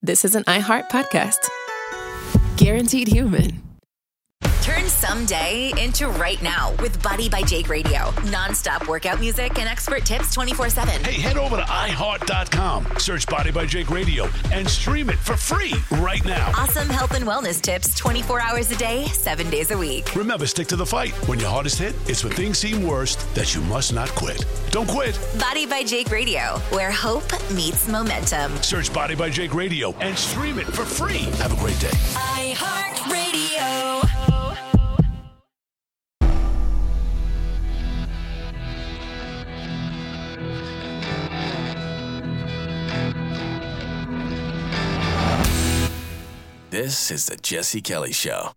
this is an iHeart podcast. Guaranteed human. Turn someday into right now with Body by Jake Radio. Non-stop workout music and expert tips 24/7. Hey, head over to iHeart.com, search Body by Jake Radio, and stream it for free right now. Awesome health and wellness tips 24 hours a day, 7 days a week. Remember, stick to the fight. When your hardest hit, it's when things seem worst that you must not quit. Don't quit. Body by Jake Radio, where hope meets momentum. Search Body by Jake Radio and stream it for free. Have a great day. iHeart Radio. This is the Jesse Kelly Show.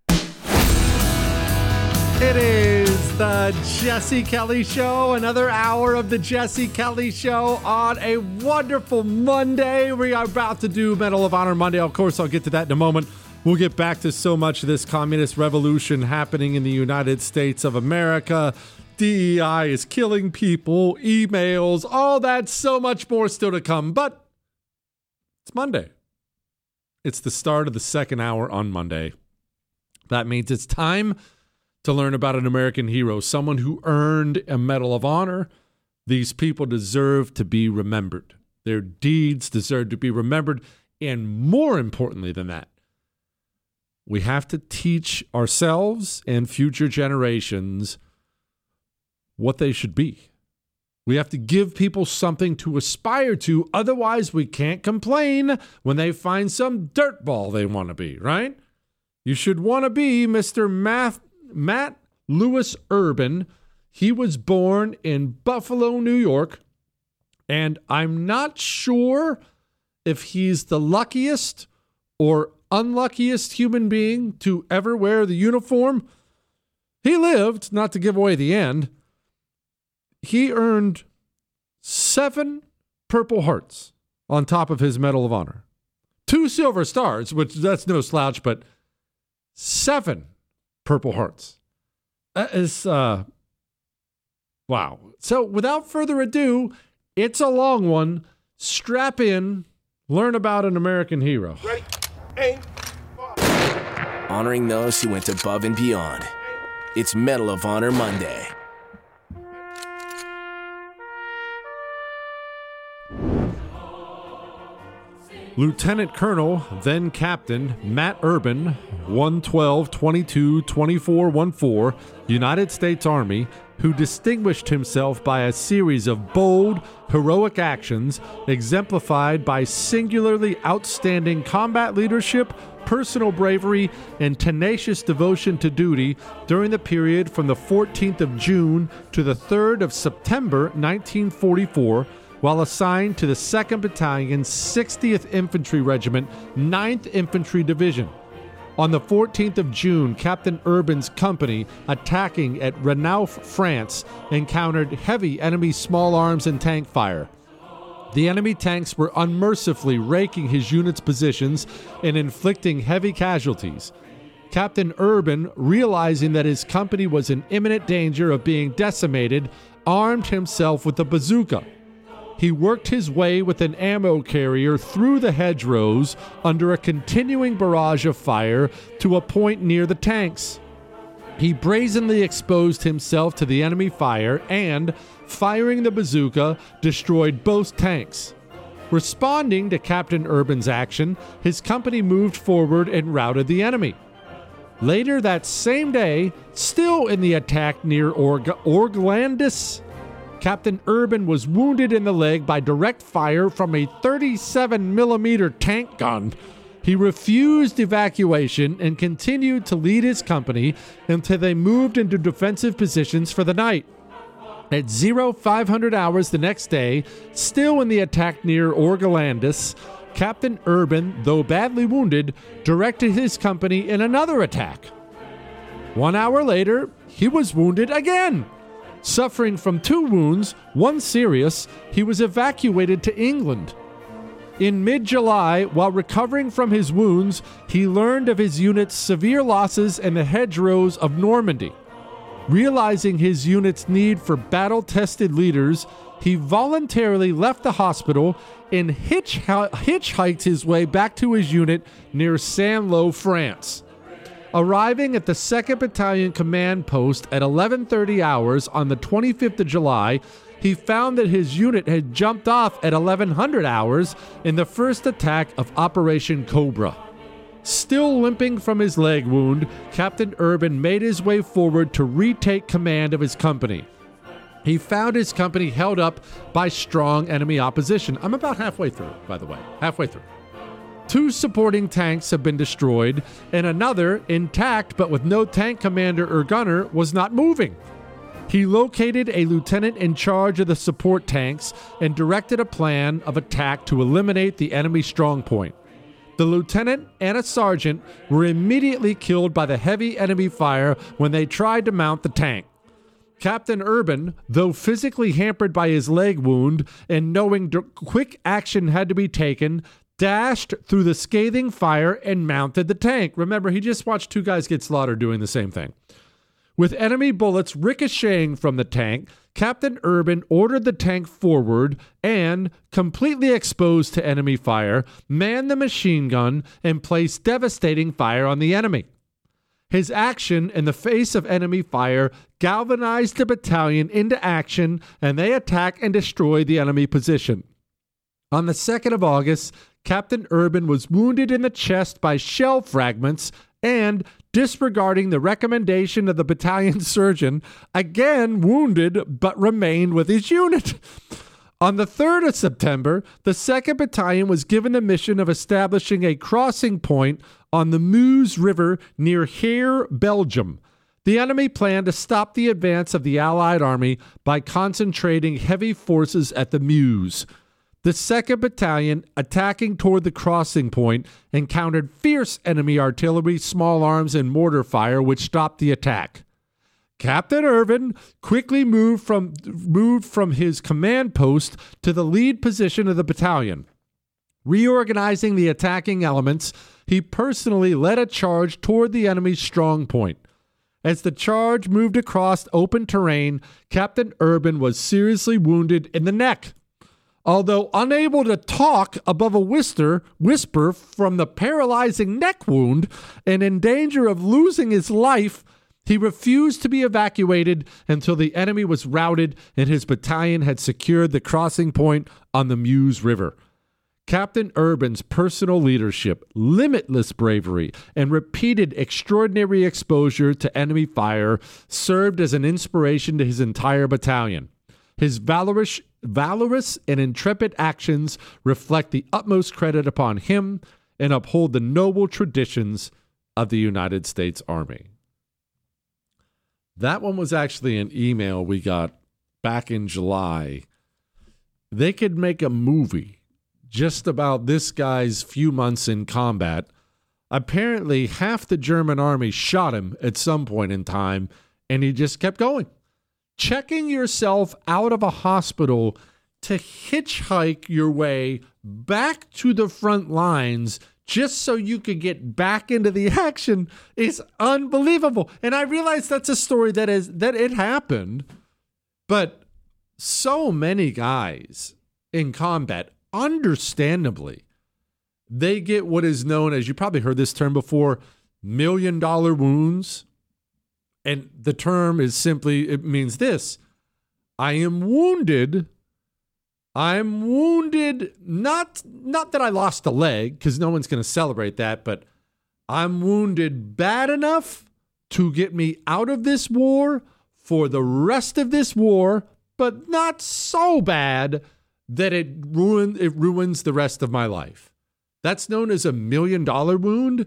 It is the Jesse Kelly Show, another hour of the Jesse Kelly Show on a wonderful Monday. We are about to do Medal of Honor Monday. Of course, I'll get to that in a moment. We'll get back to so much of this communist revolution happening in the United States of America. DEI is killing people, emails, all that, so much more still to come. But it's Monday. It's the start of the second hour on Monday. That means it's time to learn about an American hero, someone who earned a Medal of Honor. These people deserve to be remembered. Their deeds deserve to be remembered. And more importantly than that, we have to teach ourselves and future generations what they should be. We have to give people something to aspire to. Otherwise, we can't complain when they find some dirtball they want to be, right? You should want to be Mr. Matt Lewis Urban. He was born in Buffalo, New York. And I'm not sure if he's the luckiest or unluckiest human being to ever wear the uniform. He lived, not to give away the end. He earned 7 Purple Hearts on top of his Medal of Honor. 2 Silver Stars, which that's no slouch, but 7 Purple Hearts. That is, wow. So without further ado, it's a long one. Strap in, learn about an American hero. Ready, aim, fire. Honoring those who went above and beyond. It's Medal of Honor Monday. Lieutenant Colonel, then Captain, Matt Urban, 112-22-24-14, United States Army, who distinguished himself by a series of bold, heroic actions exemplified by singularly outstanding combat leadership, personal bravery, and tenacious devotion to duty during the period from the 14th of June to the 3rd of September 1944, while assigned to the 2nd Battalion, 60th Infantry Regiment, 9th Infantry Division. On the 14th of June, Captain Urban's company, attacking at Renouf, France, encountered heavy enemy small arms and tank fire. The enemy tanks were unmercifully raking his unit's positions and inflicting heavy casualties. Captain Urban, realizing that his company was in imminent danger of being decimated, armed himself with a bazooka. He worked his way with an ammo carrier through the hedgerows under a continuing barrage of fire to a point near the tanks. He brazenly exposed himself to the enemy fire and, firing the bazooka, destroyed both tanks. Responding to Captain Urban's action, his company moved forward and routed the enemy. Later that same day, still in the attack near Orglandis, Captain Urban was wounded in the leg by direct fire from a 37-millimeter tank gun. He refused evacuation and continued to lead his company until they moved into defensive positions for the night. At 0500 hours the next day, still in the attack near Orglandis, Captain Urban, though badly wounded, directed his company in another attack. 1 hour later, he was wounded again. Suffering from 2 wounds, one serious, he was evacuated to England. In mid-July, while recovering from his wounds, he learned of his unit's severe losses in the hedgerows of Normandy. Realizing his unit's need for battle-tested leaders, he voluntarily left the hospital and hitchhiked his way back to his unit near Saint-Lô, France. Arriving at the 2nd Battalion command post at 11:30 hours on the 25th of July, he found that his unit had jumped off at 1100 hours in the first attack of Operation Cobra. Still limping from his leg wound, Captain Urban made his way forward to retake command of his company. He found his company held up by strong enemy opposition. I'm about halfway through, by the way. Halfway through. 2 supporting tanks have been destroyed, and another, intact but with no tank commander or gunner, was not moving. He located a lieutenant in charge of the support tanks and directed a plan of attack to eliminate the enemy strongpoint. The lieutenant and a sergeant were immediately killed by the heavy enemy fire when they tried to mount the tank. Captain Urban, though physically hampered by his leg wound and knowing quick action had to be taken, dashed through the scathing fire and mounted the tank. Remember, he just watched 2 guys get slaughtered doing the same thing. With enemy bullets ricocheting from the tank, Captain Urban ordered the tank forward and, completely exposed to enemy fire, manned the machine gun and placed devastating fire on the enemy. His action in the face of enemy fire galvanized the battalion into action, and they attacked and destroyed the enemy position. On the 2nd of August, Captain Urban was wounded in the chest by shell fragments and, disregarding the recommendation of the battalion surgeon, again wounded but remained with his unit. On the 3rd of September, the 2nd Battalion was given the mission of establishing a crossing point on the Meuse River near Hyères, Belgium. The enemy planned to stop the advance of the Allied army by concentrating heavy forces at the Meuse. The 2nd Battalion, attacking toward the crossing point, encountered fierce enemy artillery, small arms, and mortar fire, which stopped the attack. Captain Urban quickly moved from his command post to the lead position of the battalion. Reorganizing the attacking elements, he personally led a charge toward the enemy's strong point. As the charge moved across open terrain, Captain Urban was seriously wounded in the neck. Although unable to talk above a whisper from the paralyzing neck wound and in danger of losing his life, he refused to be evacuated until the enemy was routed and his battalion had secured the crossing point on the Meuse River. Captain Urban's personal leadership, limitless bravery, and repeated extraordinary exposure to enemy fire served as an inspiration to his entire battalion. His valorous and intrepid actions reflect the utmost credit upon him and uphold the noble traditions of the United States Army. That one was actually an email we got back in July. They could make a movie just about this guy's few months in combat. Apparently, half the German army shot him at some point in time, and he just kept going. Checking yourself out of a hospital to hitchhike your way back to the front lines just so you could get back into the action is unbelievable. And I realize that's a story that it happened, but so many guys in combat, understandably, they get what is known as, you probably heard this term before, $1 million wounds. And the term is simply, it means this: I am wounded. I'm wounded, not that I lost a leg, because no one's going to celebrate that, but I'm wounded bad enough to get me out of this war for the rest of this war, but not so bad that it ruins the rest of my life. That's known as a $1 million wound.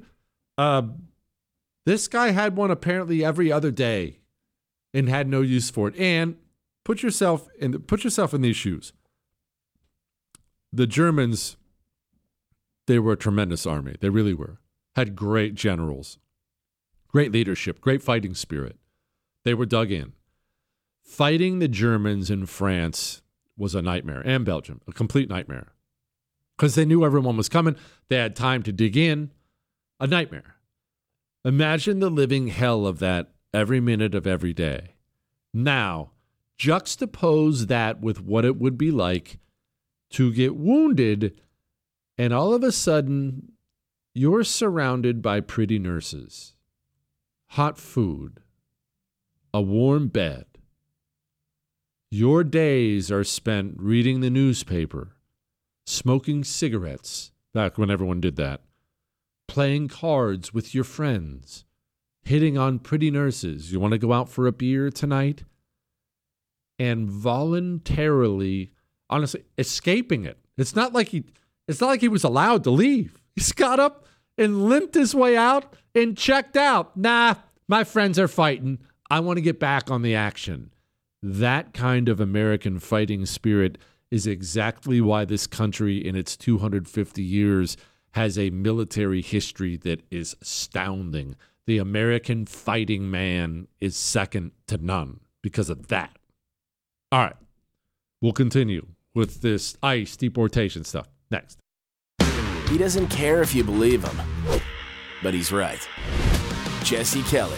This guy had one apparently every other day and had no use for it. And put yourself in these shoes. The Germans, they were a tremendous army. They really were. Had great generals, great leadership, great fighting spirit. They were dug in. Fighting the Germans in France was a nightmare, and Belgium, a complete nightmare. Because they knew everyone was coming. They had time to dig in. A nightmare. Imagine the living hell of that every minute of every day. Now, juxtapose that with what it would be like to get wounded, and all of a sudden, you're surrounded by pretty nurses, hot food, a warm bed. Your days are spent reading the newspaper, smoking cigarettes, back when everyone did that, playing cards with your friends, hitting on pretty nurses. You want to go out for a beer tonight? And voluntarily, honestly, escaping it. It's not like he was allowed to leave. He's got up and limped his way out and checked out. Nah, my friends are fighting. I want to get back on the action. That kind of American fighting spirit is exactly why this country in its 250 years has a military history that is astounding. The American fighting man is second to none because of that. All right, we'll continue with this ICE deportation stuff next. He doesn't care if you believe him, but he's right. Jesse Kelly.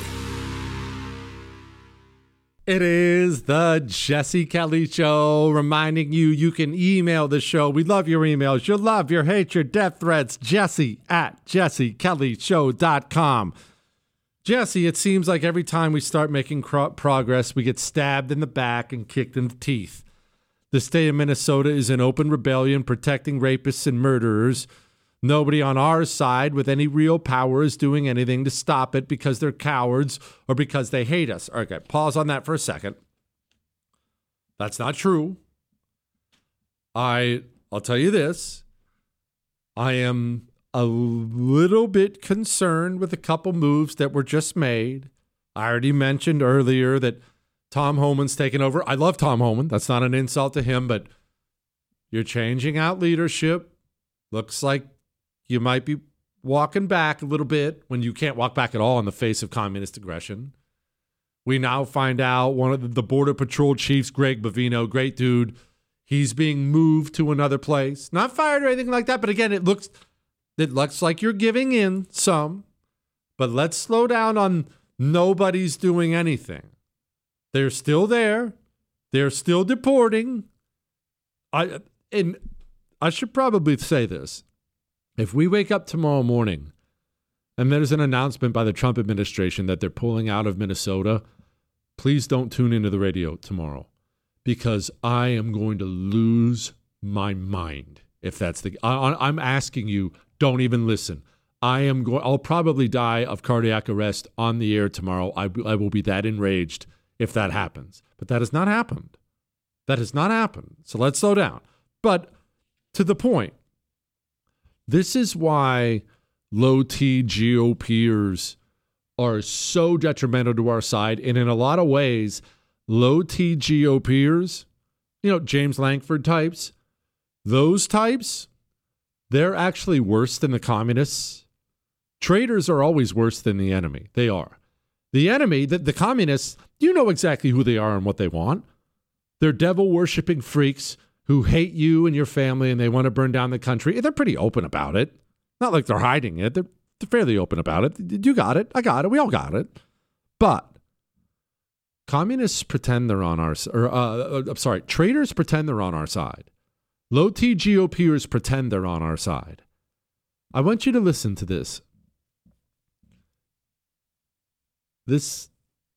It is the Jesse Kelly Show, reminding you you can email the show. We love your emails, your love, your hate, your death threats. Jesse@jessekellyshow.com. Jesse, it seems like every time we start making progress, we get stabbed in the back and kicked in the teeth. The state of Minnesota is in open rebellion, protecting rapists and murderers. Nobody on our side with any real power is doing anything to stop it because they're cowards or because they hate us. Okay, pause on that for a second. That's not true. I'll tell you this. I am a little bit concerned with a couple moves that were just made. I already mentioned earlier that Tom Homan's taken over. I love Tom Homan. That's not an insult to him, but you're changing out leadership. Looks like you might be walking back a little bit when you can't walk back at all in the face of communist aggression. We now find out one of the Border Patrol chiefs, Greg Bovino, great dude, he's being moved to another place. Not fired or anything like that, but again, it looks like you're giving in some. But let's slow down on nobody's doing anything. They're still there. They're still deporting. I should probably say this. If we wake up tomorrow morning and there's an announcement by the Trump administration that they're pulling out of Minnesota, please don't tune into the radio tomorrow because I am going to lose my mind if that's the... I'm asking you, don't even listen. I'll probably die of cardiac arrest on the air tomorrow. I will be that enraged if that happens. But that has not happened. That has not happened. So let's slow down. But to the point, this is why low-T GOPers are so detrimental to our side. And in a lot of ways, low-T GOPers, James Lankford types, those types, they're actually worse than the communists. Traitors are always worse than the enemy. They are. The enemy, the communists, you know exactly who they are and what they want. They're devil-worshipping freaks who hate you and your family and they want to burn down the country. They're pretty open about it. Not like they're hiding it. They're fairly open about it. You got it. I got it. We all got it. But communists pretend they're on our side. Traitors pretend they're on our side. Low-T GOPers pretend they're on our side. I want you to listen to this. This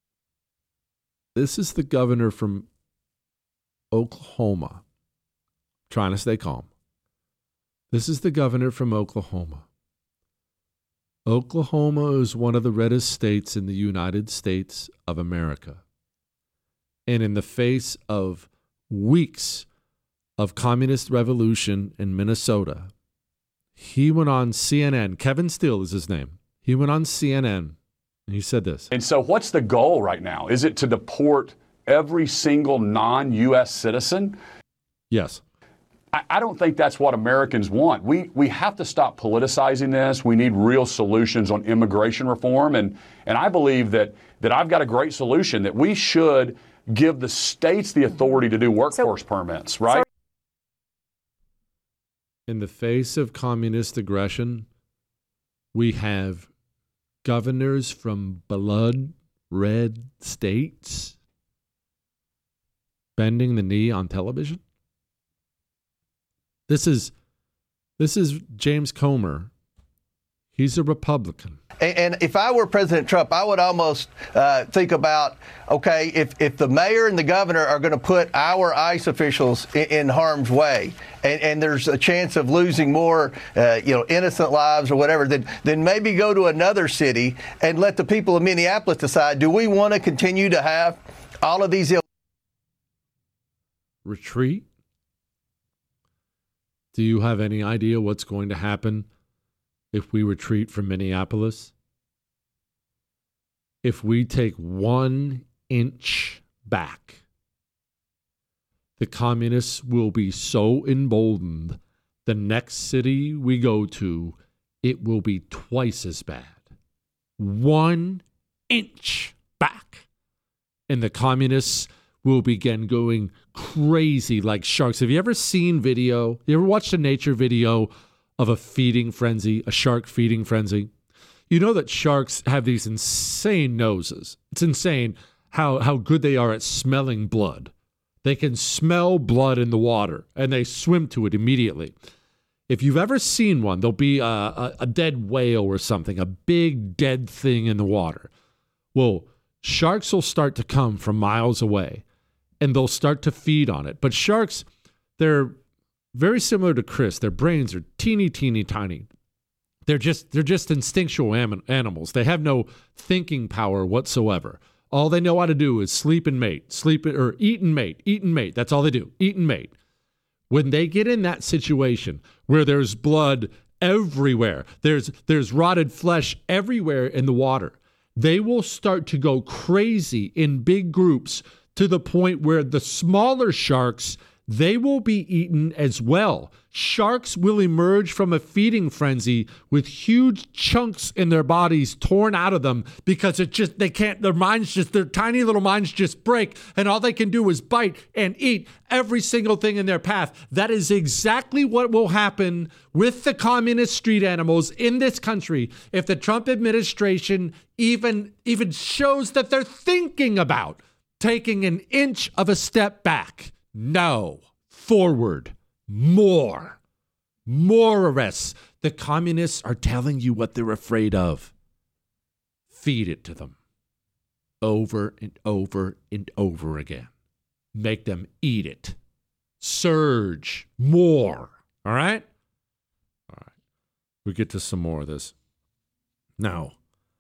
is the governor from Oklahoma. Trying to stay calm. This is the governor from Oklahoma. Oklahoma is one of the reddest states in the United States of America. And in the face of weeks of communist revolution in Minnesota, he went on CNN. Kevin Steele is his name. He went on CNN and he said this. And so what's the goal right now? Is it to deport every single non-U.S. citizen? Yes. I don't think that's what Americans want. We have to stop politicizing this. We need real solutions on immigration reform. And I believe that I've got a great solution, that we should give the states the authority to do workforce permits, right? In the face of communist aggression, we have governors from blood red states bending the knee on television. This is James Comer. He's a Republican. And if I were President Trump, I would almost think about, okay, if the mayor and the governor are going to put our ICE officials in harm's way, and there's a chance of losing more, innocent lives or whatever, then maybe go to another city and let the people of Minneapolis decide, do we want to continue to have all of these retreat? Do you have any idea what's going to happen if we retreat from Minneapolis? If we take 1 inch back, the communists will be so emboldened, the next city we go to, it will be twice as bad. 1 inch back, and the communists will begin going crazy like sharks. Have you ever seen video? You ever watched a nature video of a feeding frenzy, a shark feeding frenzy? You know that sharks have these insane noses. It's insane how good they are at smelling blood. They can smell blood in the water, and they swim to it immediately. If you've ever seen one, there'll be a dead whale or something, a big dead thing in the water. Well, sharks will start to come from miles away, and they'll start to feed on it. But sharks, they're very similar to Chris. Their brains are teeny, teeny, tiny. They're just instinctual animals. They have no thinking power whatsoever. All they know how to do is sleep and mate, eat and mate. That's all they do, eat and mate. When they get in that situation where there's blood everywhere, there's rotted flesh everywhere in the water, they will start to go crazy in big groups to the point where the smaller sharks, they will be eaten as well. Sharks will emerge from a feeding frenzy with huge chunks in their bodies torn out of them because their tiny little minds just break, and all they can do is bite and eat every single thing in their path. That is exactly what will happen with the communist street animals in this country if the Trump administration even shows that they're thinking about taking an inch of a step back. No, forward. More arrests. The communists are telling you what they're afraid of. Feed it to them over and over and over again. Make them eat it. Surge more. All right? All right. We get to some more of this. Now,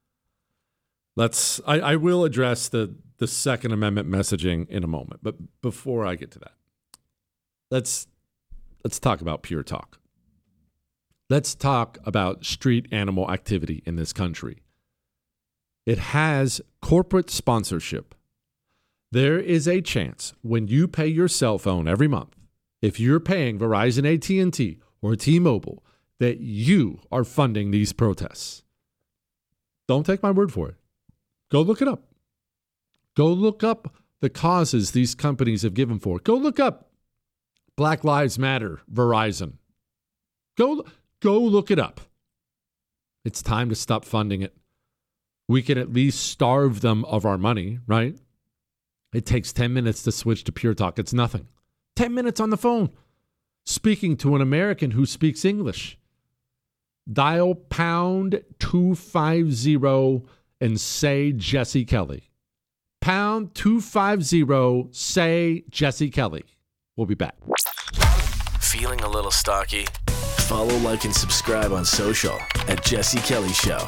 I will address the Second Amendment messaging in a moment. But before I get to that, let's talk about pure talk. Let's talk about street animal activity in this country. It has corporate sponsorship. There is a chance when you pay your cell phone every month, if you're paying Verizon, AT&T, or T-Mobile, that you are funding these protests. Don't take my word for it. Go look it up. Go look up the causes these companies have given for. Go look up Black Lives Matter, Verizon. Go look it up. It's time to stop funding it. We can at least starve them of our money, right? It takes 10 minutes to switch to Pure Talk. It's nothing. 10 minutes on the phone. Speaking to an American who speaks English. Dial pound 250 and say Jesse Kelly. Pound 250, say Jesse Kelly. We'll be back. Feeling a little stocky? Follow, like, and subscribe on social at Jesse Kelly Show.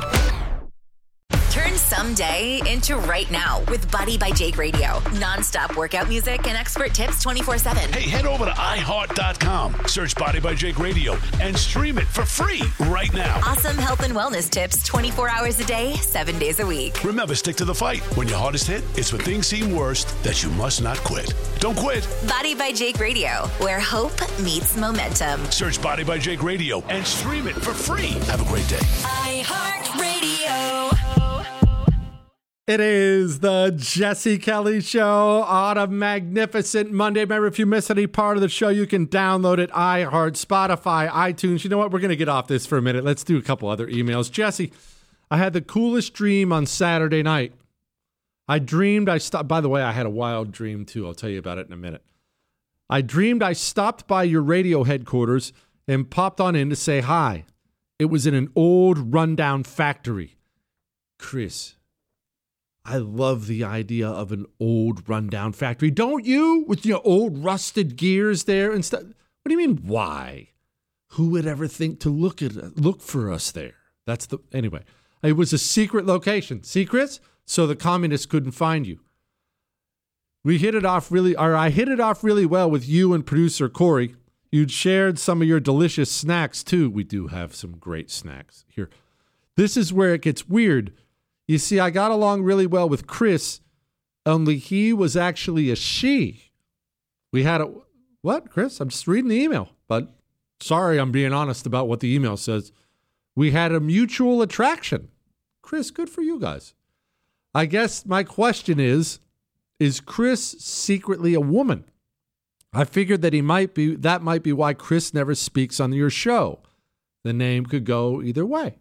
Turn someday into right now with Body by Jake Radio. Non-stop workout music and expert tips 24/7. Hey, head over to iHeart.com. Search Body by Jake Radio and stream it for free right now. Awesome health and wellness tips 24 hours a day, 7 days a week. Remember, stick to the fight. When your hardest hit, it's when things seem worst that you must not quit. Don't quit. Body by Jake Radio, where hope meets momentum. Search Body by Jake Radio and stream it for free. Have a great day. iHeartRadio. It is the Jesse Kelly Show on a magnificent Monday. Remember, if you miss any part of the show, you can download it, iHeart, Spotify, iTunes. You know what? We're going to get off this for a minute. Let's do a couple other emails. Jesse, I had the coolest dream on Saturday night. By the way, I had a wild dream too. I'll tell you about it in a minute. I dreamed I stopped by your radio headquarters and popped on in to say hi. It was in an old rundown factory. Chris, I love the idea of an old rundown factory. Don't you? With your old rusted gears there and stuff. What do you mean, why? Who would ever think to look for us there? Anyway, it was a secret location. See, Chris? So the communists couldn't find you. I hit it off really well with you and producer Corey. You'd shared some of your delicious snacks, too. We do have some great snacks here. This is where it gets weird. You see, I got along really well with Chris, only he was actually a she. We had what, Chris? I'm just reading the email, but sorry, I'm being honest about what the email says. We had a mutual attraction. Chris, good for you guys. I guess my question is Chris secretly a woman? I figured that that might be why Chris never speaks on your show. The name could go either way.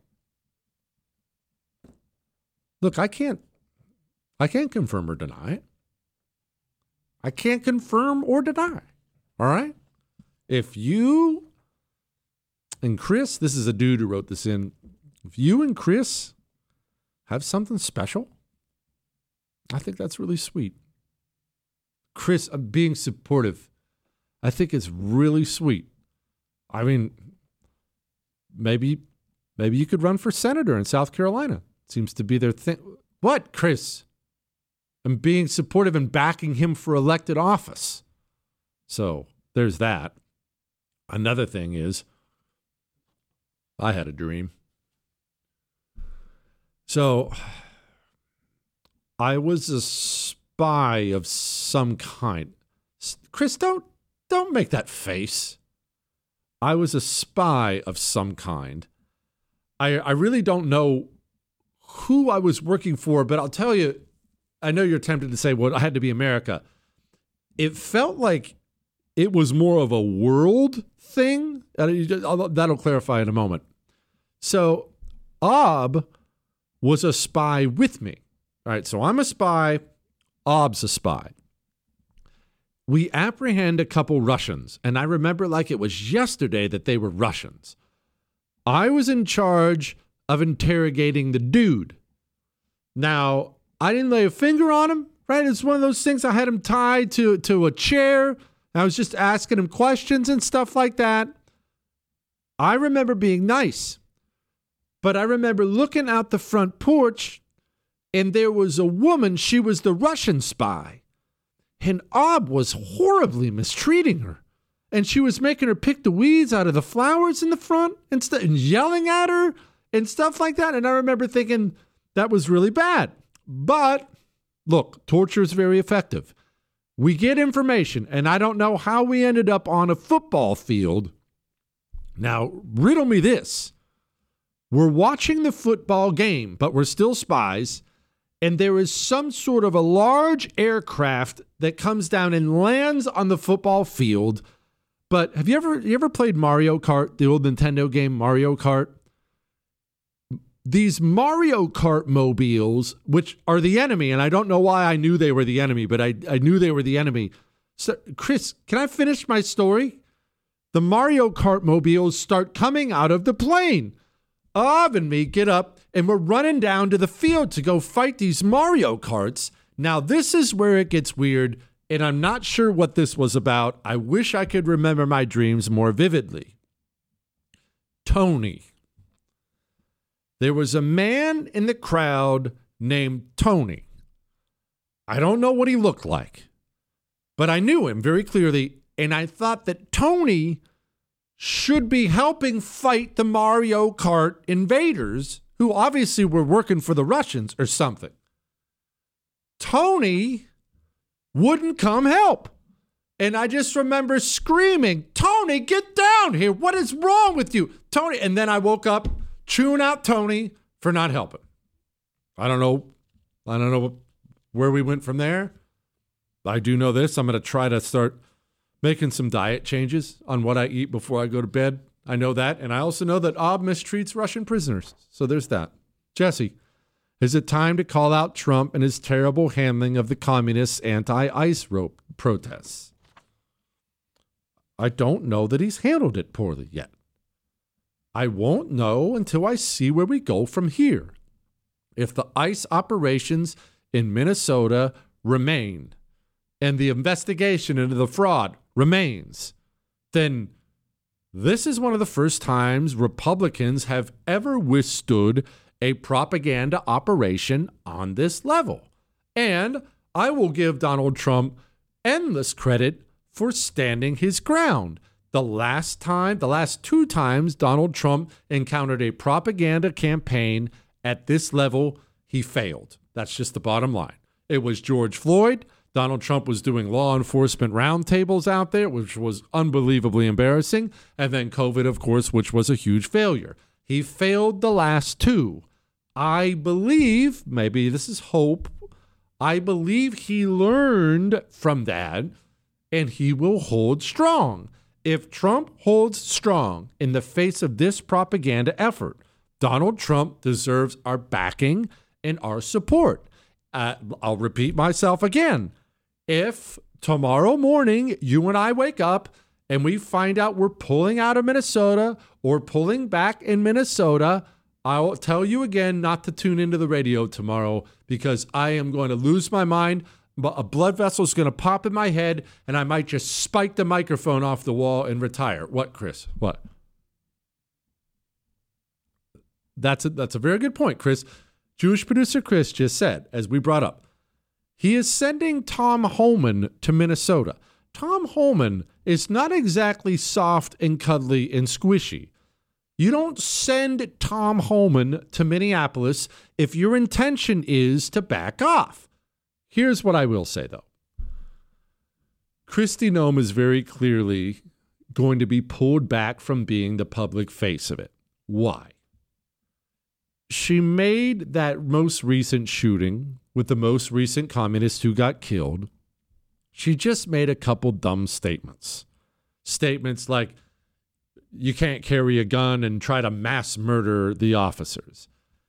Look, I can't confirm or deny it. I can't confirm or deny. All right? If you and Chris, this is a dude who wrote this in. If you and Chris have something special, I think that's really sweet. Chris, being supportive, I think it's really sweet. I mean, maybe you could run for senator in South Carolina. Seems to be their thing. What, Chris? I'm being supportive and backing him for elected office. So there's that. Another thing is, I had a dream. So I was a spy of some kind. Chris, don't make that face. I was a spy of some kind. I really don't know who I was working for, but I'll tell you, I know you're tempted to say, well, I had to be America. It felt like it was more of a world thing. That'll clarify in a moment. So Ob was a spy with me. All right, so I'm a spy. Ob's a spy. We apprehend a couple Russians, and I remember like it was yesterday that they were Russians. I was in charge of interrogating the dude. Now, I didn't lay a finger on him, right? It's one of those things. I had him tied to a chair. I was just asking him questions and stuff like that. I remember being nice, but I remember looking out the front porch, and there was a woman. She was the Russian spy, and Ob was horribly mistreating her. And she was making her pick the weeds out of the flowers in the front and yelling at her and stuff like that. And I remember thinking that was really bad. But look, torture is very effective. We get information, and I don't know how we ended up on a football field. Now, riddle me this. We're watching the football game, but we're still spies, and there is some sort of a large aircraft that comes down and lands on the football field. But have you ever played Mario Kart, the old Nintendo game Mario Kart? These Mario Kart mobiles, which are the enemy, and I don't know why I knew they were the enemy, but I knew they were the enemy. So, Chris, can I finish my story? The Mario Kart mobiles start coming out of the plane. Ob and me get up, and we're running down to the field to go fight these Mario Karts. Now, this is where it gets weird, and I'm not sure what this was about. I wish I could remember my dreams more vividly. Tony. There was a man in the crowd named Tony. I don't know what he looked like, but I knew him very clearly, and I thought that Tony should be helping fight the Mario Kart invaders, who obviously were working for the Russians or something. Tony wouldn't come help. And I just remember screaming, Tony, get down here. What is wrong with you? Tony. And then I woke up chewing out Tony for not helping. I don't know where we went from there. I do know this. I'm going to try to start making some diet changes on what I eat before I go to bed. I know that. And I also know that Ob mistreats Russian prisoners. So there's that. Jesse, is it time to call out Trump and his terrible handling of the communists' anti-ICE protests? I don't know that he's handled it poorly yet. I won't know until I see where we go from here. If the ICE operations in Minnesota remain and the investigation into the fraud remains, then this is one of the first times Republicans have ever withstood a propaganda operation on this level. And I will give Donald Trump endless credit for standing his ground. The last two times Donald Trump encountered a propaganda campaign at this level, he failed. That's just the bottom line. It was George Floyd. Donald Trump was doing law enforcement roundtables out there, which was unbelievably embarrassing. And then COVID, of course, which was a huge failure. He failed the last two. I believe, maybe this is hope, I believe he learned from that and he will hold strong. If Trump holds strong in the face of this propaganda effort, Donald Trump deserves our backing and our support. I'll repeat myself again. If tomorrow morning you and I wake up and we find out we're pulling out of Minnesota or pulling back in Minnesota, I'll tell you again not to tune into the radio tomorrow because I am going to lose my mind. A blood vessel is going to pop in my head and I might just spike the microphone off the wall and retire. What, Chris? What? That's a very good point, Chris. Jewish producer Chris just said, as we brought up, he is sending Tom Homan to Minnesota. Tom Homan is not exactly soft and cuddly and squishy. You don't send Tom Homan to Minneapolis if your intention is to back off. Here's what I will say, though. Kristi Noem is very clearly going to be pulled back from being the public face of it. Why? She made that most recent shooting with the most recent communist who got killed. She just made a couple dumb statements. Statements like, you can't carry a gun and try to mass murder the officers.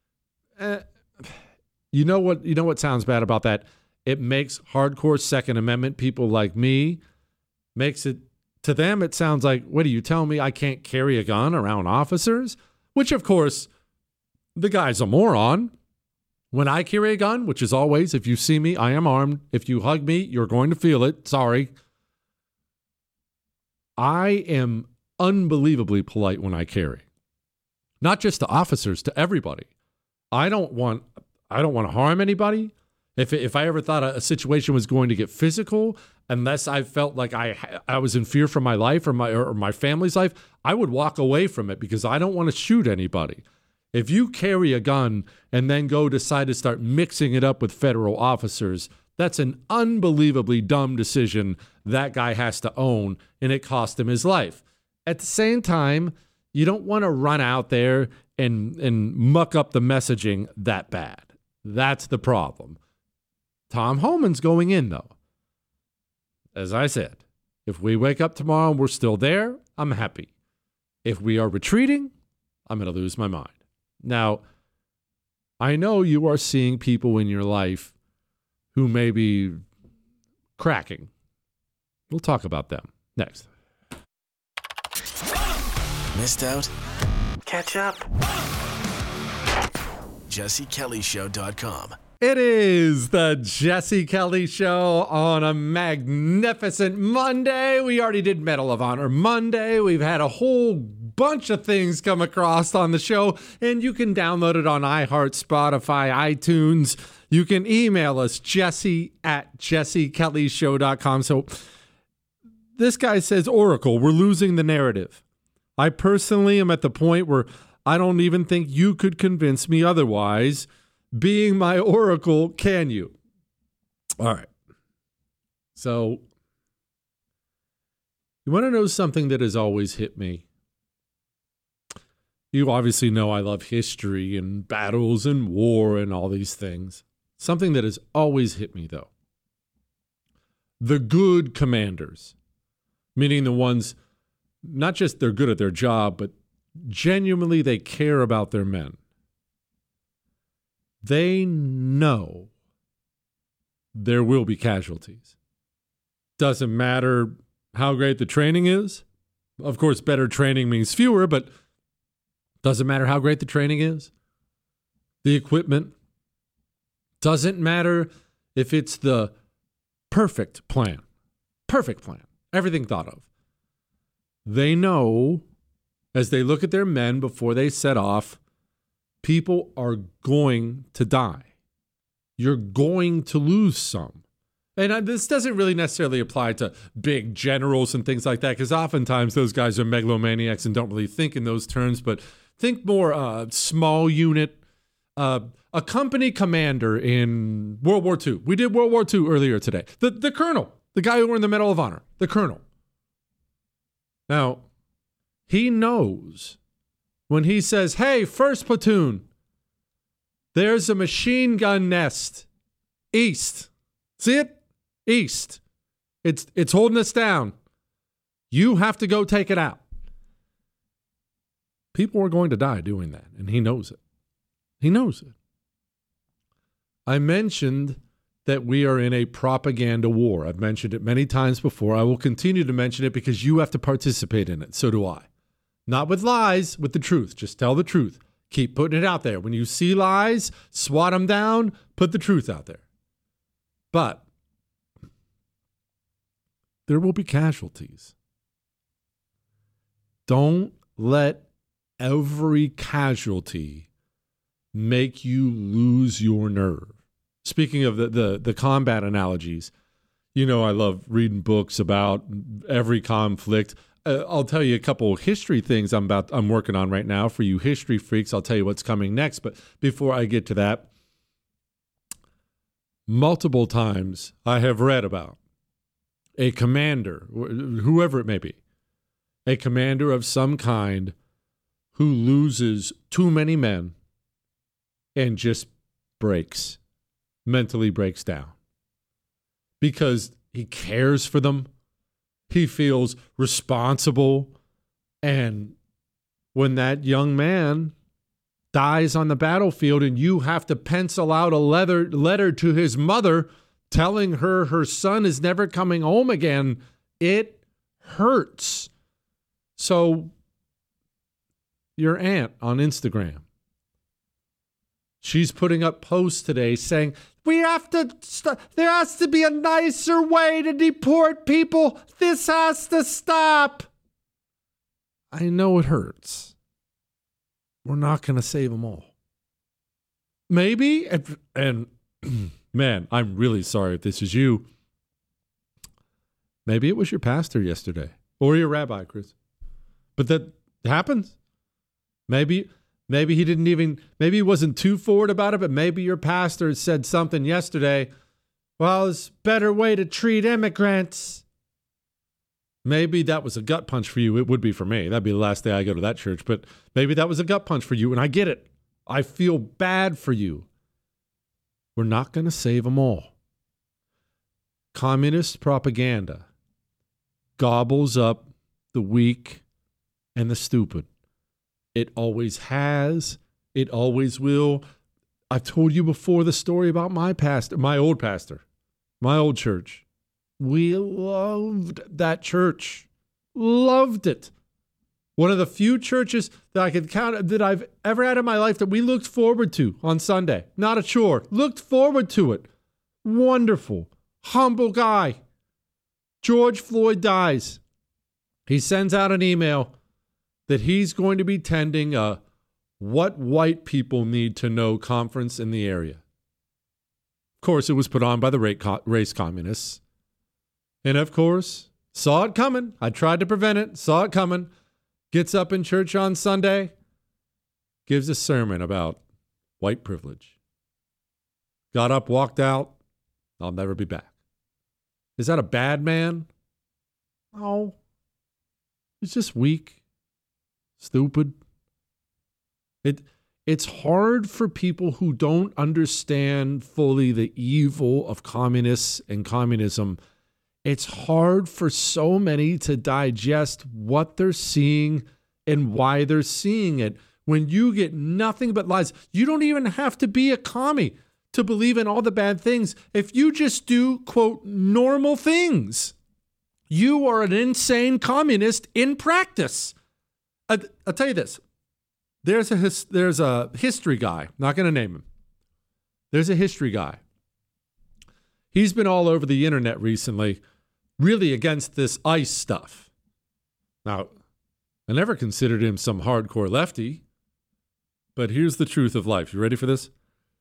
You know what sounds bad about that? It makes hardcore Second Amendment people like me, to them it sounds like, what are you telling me I can't carry a gun around officers? Which, of course, the guy's a moron. When I carry a gun, which is always, if you see me, I am armed. If you hug me, you're going to feel it. Sorry. I am unbelievably polite when I carry. Not just to officers, to everybody. I don't want to harm anybody. If I ever thought a situation was going to get physical, unless I felt like I was in fear for my life or my family's life, I would walk away from it because I don't want to shoot anybody. If you carry a gun and then decide to start mixing it up with federal officers, that's an unbelievably dumb decision that guy has to own, and it cost him his life. At the same time, you don't want to run out there and muck up the messaging that bad. That's the problem. Tom Homan's going in, though. As I said, if we wake up tomorrow and we're still there, I'm happy. If we are retreating, I'm going to lose my mind. Now, I know you are seeing people in your life who may be cracking. We'll talk about them next. Missed out? Catch up. JesseKellyShow.com. It is the Jesse Kelly Show on a magnificent Monday. We already did Medal of Honor Monday. We've had a whole bunch of things come across on the show, and you can download it on iHeart, Spotify, iTunes. You can email us, jesse@jessekellyshow.com. So this guy says, Oracle, we're losing the narrative. I personally am at the point where I don't even think you could convince me otherwise. Being my Oracle, can you? All right. So, you want to know something that has always hit me? You obviously know I love history and battles and war and all these things. Something that has always hit me, though. The good commanders, meaning the ones, not just they're good at their job, but genuinely they care about their men. They know there will be casualties. Doesn't matter how great the training is. Of course, better training means fewer, but doesn't matter how great the training is. The equipment. Doesn't matter if it's the perfect plan. Perfect plan. Everything thought of. They know, as they look at their men before they set off, people are going to die. You're going to lose some. And this doesn't really necessarily apply to big generals and things like that, because oftentimes those guys are megalomaniacs and don't really think in those terms, but think more small unit, a company commander in World War II. We did World War II earlier today. The colonel, the guy who earned the Medal of Honor, the colonel. Now, he knows when he says, hey, first platoon, there's a machine gun nest east. See it? East. It's holding us down. You have to go take it out. People are going to die doing that, and he knows it. He knows it. I mentioned that we are in a propaganda war. I've mentioned it many times before. I will continue to mention it because you have to participate in it. So do I. Not with lies, with the truth. Just tell the truth. Keep putting it out there. When you see lies, swat them down, put the truth out there. But there will be casualties. Don't let every casualty make you lose your nerve. Speaking of the combat analogies, you know I love reading books about every conflict. I'll tell you a couple of history things I'm working on right now for you history freaks. I'll tell you what's coming next. But before I get to that, multiple times I have read about a commander, whoever it may be, a commander of some kind who loses too many men and just mentally breaks down because he cares for them. He feels responsible. And when that young man dies on the battlefield and you have to pencil out a letter to his mother telling her son is never coming home again, it hurts. So your aunt on Instagram, she's putting up posts today saying, there has to be a nicer way to deport people. This has to stop. I know it hurts. We're not going to save them all. Maybe, and man, I'm really sorry if this is you. Maybe it was your pastor yesterday or your rabbi, Chris. But that happens. Maybe he wasn't too forward about it, but maybe your pastor said something yesterday. Well, it's a better way to treat immigrants. Maybe that was a gut punch for you. It would be for me. That'd be the last day I go to that church. But maybe that was a gut punch for you, and I get it. I feel bad for you. We're not going to save them all. Communist propaganda gobbles up the weak and the stupid. It always has. It always will. I've told you before the story about my pastor, my old pastor, my old church. We loved that church. Loved it. One of the few churches that I could count that I've ever had in my life that we looked forward to on Sunday. Not a chore. Looked forward to it. Wonderful. Humble guy. George Floyd dies. He sends out an email that he's going to be tending a What White People Need to Know conference in the area. Of course, it was put on by the race communists. And of course, saw it coming. I tried to prevent it, saw it coming. Gets up in church on Sunday, gives a sermon about white privilege. Got up, walked out. I'll never be back. Is that a bad man? No. He's just weak. Stupid. It's hard for people who don't understand fully the evil of communists and communism. It's hard for so many to digest what they're seeing and why they're seeing it. When you get nothing but lies, you don't even have to be a commie to believe in all the bad things. If you just do, quote, normal things, You are an insane communist in practice. I'll tell you this. There's a history guy. Not going to name him. There's a history guy. He's been all over the internet recently, really against this ICE stuff. Now, I never considered him some hardcore lefty, but here's the truth of life. You ready for this?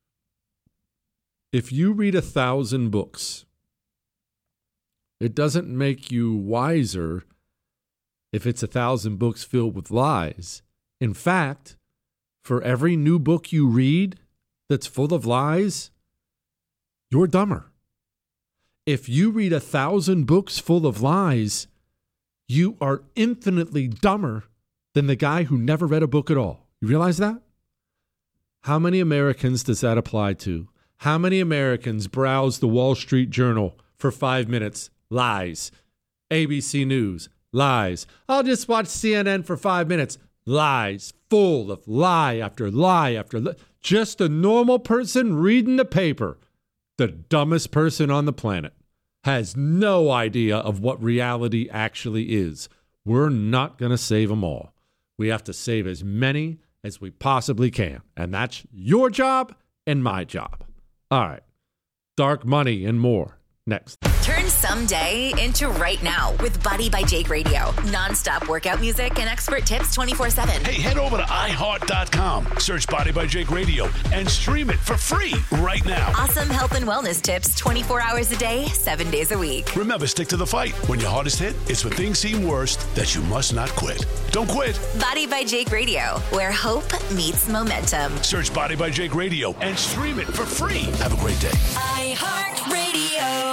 If you read 1,000 books, it doesn't make you wiser if it's 1,000 books filled with lies. In fact, for every new book you read that's full of lies, you're dumber. If you read 1,000 books full of lies, you are infinitely dumber than the guy who never read a book at all. You realize that? How many Americans does that apply to? How many Americans browse the Wall Street Journal for 5 minutes? Lies. ABC News. Lies. I'll just watch CNN for 5 minutes. Lies. Full of lie after lie after lie. Just a normal person reading the paper. The dumbest person on the planet has no idea of what reality actually is. We're not going to save them all. We have to save as many as we possibly can. And that's your job and my job. All right. Dark money and more. Next. Turn someday into right now with Body by Jake Radio. Non-stop workout music and expert tips 24/7. Hey, head over to iHeart.com. Search Body by Jake Radio and stream it for free right now. Awesome health and wellness tips 24 hours a day, 7 days a week. Remember, stick to the fight. When your hardest hit, it's when things seem worst that you must not quit. Don't quit. Body by Jake Radio, where hope meets momentum. Search Body by Jake Radio and stream it for free. Have a great day. iHeartRadio.